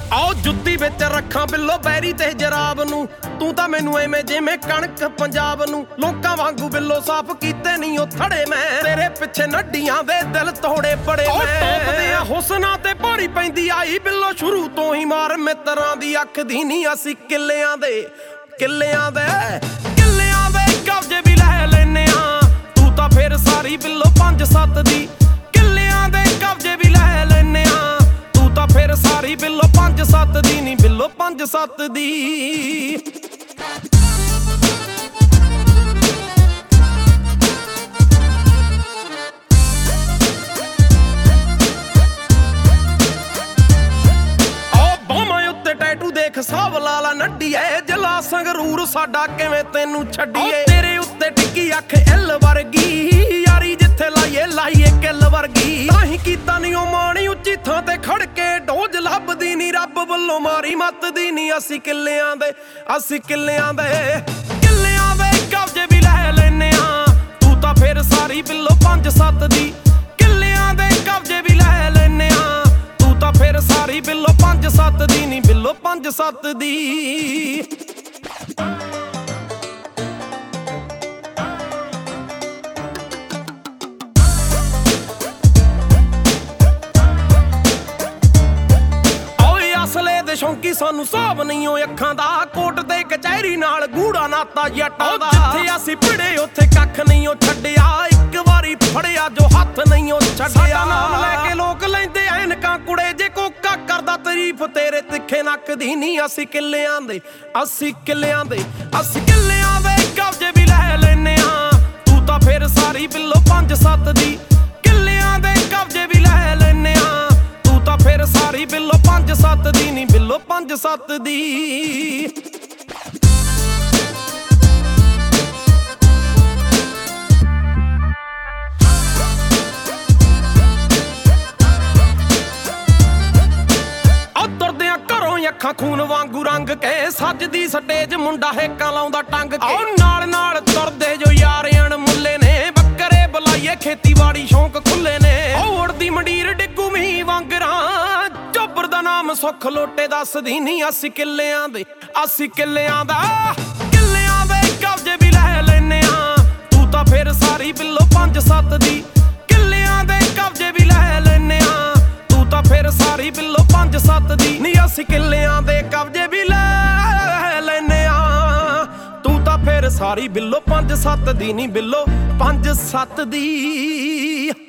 ਆਓ ਜੁੱਤੀ ਵਿੱਚ ਰੱਖਾਂ ਬਿੱਲੋ ਬੈਰੀ ਤੇ ਜਰਾਬ ਨੂੰ। ਤੂੰ ਤਾਂ ਮੈਨੂੰ ਐਵੇਂ ਜਿਵੇਂ ਕਣਕ ਪੰਜਾਬ ਨੂੰ। ਲੋਕਾਂ ਵਾਂਗੂ ਬਿੱਲੋ ਸਾਫ਼ ਕੀਤੇ ਨਹੀਂ ਉਹ ਥੜੇ ਮੈਂ। ਤੇਰੇ ਪਿੱਛੇ ਨੱਡੀਆਂ ਦੇ ਦਿਲ ਤੋੜੇ ਬੜੇ ਮੈਂ। ਟੋਪਦੇ ਆ ਹੁਸਨਾਂ ਤੇ ਭਾਰੀ ਪੈਂਦੀ ਆਈ ਬਿੱਲੋ ਸ਼ੁਰੂ ਤੋਂ ਹੀ ਮਾਰ ਮਿੱਤਰਾਂ ਦੀ ਅੱਖ ਦੀ ਨਹੀਂ। ਅਸੀਂ ਕਿੱਲਿਆਂ ਦੇ ਕਬਜ਼ੇ ਵੀ ਲੈ ਲੈਨੇ ਆ। ਤੂੰ ਤਾਂ ਫਿਰ ਸਾਰੀ ਬਿੱਲੋ 5-7 ਦੀ। ਕਿੱਲਿਆਂ ਦੇ ਕਬਜ਼ੇ ਵੀ ਲੈ ਲੈਨੇ ਆ। ਤੂੰ ਤਾਂ ਫਿਰ ਸਾਰੀ ਬਿੱਲੋ 5-7 ਦੀ ਨਹੀਂ ਬਿੱਲੋ 5-7 ਦੀ। ਸਾਬ ਲਾਲਾ ਨੱਡੀਏ ਜਲਾ ਸੰਗਰੂਰ ਸਾਡਾ ਕਿਵੇਂ ਤੈਨੂੰ ਛੱਡੀਏ। ਤੇਰੇ ਉੱਤੇ ਟਿੱਕੀ ਅੱਖ ਇੱਲ ਵਰਗੀ ਯਾਰੀ ਜਿੱਥੇ ਲਾਈਏ ਕਿੱਲ ਵਰਗੀ। ਤਾਂ ਹੀ ਕੀਤਾ ਨੀ ਉਹ ਮਾਣੀ ਉੱਚੀ ਥਾਂ ਤੇ ਖੜ ਕੇ ਡੋਜ ਲੱਭਦੀ ਨੀ ਰੱਬ ਵੱਲੋਂ ਮਾਰੀ ਮੱਤਦੀ ਨੀ। ਅਸੀਂ ਕਿੱਲਿਆਂ ਦੇ ਕਬਜ਼ੇ ਵੀ ਲੈ ਲੈਨੇ ਆ। ਤੂੰ ਤਾਂ ਫਿਰ ਸਾਰੀ ਬਿੱਲੋ 5-7 ਦੀ। ਕਿੱਲਿਆਂ ਦੇ ਕਬਜ਼ੇ ਵੀ ਲੈ ਲੈਨੇ ਆ। ਤੂੰ ਤਾਂ ਫਿਰ ਸਾਰੀ ਬਿੱਲੋ 5-7 ਦੀ ਨਹੀਂ ਬਿੱਲੋ 5-7 ਦੀ। ਓਏ ਅਸਲੇ ਦੇ ਸ਼ੌਂਕੀ ਸਾਨੂੰ ਹਿਸਾਬ ਨਹੀਂ ਓ ਅੱਖਾਂ ਦਾ। ਕੋਟ ਤੇ ਕਚਹਿਰੀ ਨਾਲ ਗੂੜਾ ਨਾਤਾ ਜੱਟਾਂ ਦਾ। ਜਿੱਥੇ ਅਸੀਂ ਭਿੜੇ ਉੱਥੇ ਕੱਖ ਨਹੀਂ ਓ ਛੱਡਿਆ। ਇੱਕ ਵਾਰੀ ਫੜਿਆ ਜੋ ਹੱਥ ਨਹੀਂ ਓ ਛੱਡਿਆ। ਨਾਮ ਲੈ ਕੇ ਲੋਕ ਲੈਂਦੇ ਐਨਕਾਂ ਕੁੜੇ ਜੇ ਕੋਕਾ ਕਰਦਾ ਤਾਰੀਫ ਤੇਰੇ ਤਿੱਖੇ ਨੱਕ ਦੀ ਨਹੀਂ। ਅਸੀਂ ਕਿੱਲਿਆਂ ਦੇ ਕਬਜ਼ੇ ਵੀ ਲੈ ਲੈਨੇ ਆ। ਤੂੰ ਤਾਂ ਫਿਰ ਸਾਰੀ ਬਿੱਲੋ 5-7 ਦੀ। ਕਿੱਲਿਆਂ ਦੇ ਕਬਜ਼ੇ ਵੀ ਲੈ ਲੈਨੇ ਆ। ਤੂੰ ਤਾਂ ਫਿਰ ਸਾਰੀ ਬਿੱਲੋ 5-7 ਦੀ ਨਹੀਂ ਬਿੱਲੋ 5-7 ਦੀ। ਅੱਖਾਂ ਖੂਨ ਵਾਂਗੂ ਰੰਗ ਕੇ ਸੱਜਦੀ ਸਟੇਜ ਮੁੰਡਾ ਹੇਕਾਂ ਲਾਉਂਦਾ ਟੰਗ ਕੇ। ਨਾਲ ਤੁਰਦੇ ਜੋ ਯਾਰ ਅਣਮੁੱਲੇ ਨੇ। ਬੱਕਰੇ ਬੁਲਾਈਏ ਖੇਤੀਬਾੜੀ ਸ਼ੌਂਕ ਖੁੱਲੇ ਨੇ। ਉੜਦੀ ਮੰਡੀਰ ਡਿੱਗੂ ਮੀਂਹ ਵਾਂਗਰਾਂ। ਚੋਬਰ ਦਾ ਨਾਮ ਸੁੱਖ ਲੋਟੇ ਦੱਸਦੀ ਨਹੀਂ। ਅਸੀਂ ਕਿੱਲਿਆਂ ਦੇ ਕਬਜ਼ੇ ਵੀ ਲੈ ਲੈਨੇ ਆ। ਤੂੰ ਤਾਂ ਫਿਰ ਸਾਰੀ ਬਿੱਲੋ 5-7 ਦੀ। ਕਿੱਲਿਆਂ ਦੇ ਕਬਜ਼ੇ ਵੀ ਲੈ ਲੈਨੇ ਆ। ਤੂੰ ਤਾਂ ਫਿਰ ਸਾਰੀ ਬਿੱਲੋ 5-7 ਦੀ ਨਹੀਂ। ਅਸੀਂ ਕਿੱਲਿਆਂ ਦੇ ਕਬਜ਼ੇ ਵੀ ਲੈ ਲੈਨੇ ਆ। ਤੂੰ ਤਾਂ ਫਿਰ ਸਾਰੀ ਬਿੱਲੋ 5-7 ਦੀ ਨਹੀਂ ਬਿੱਲੋ 5-7 ਦੀ।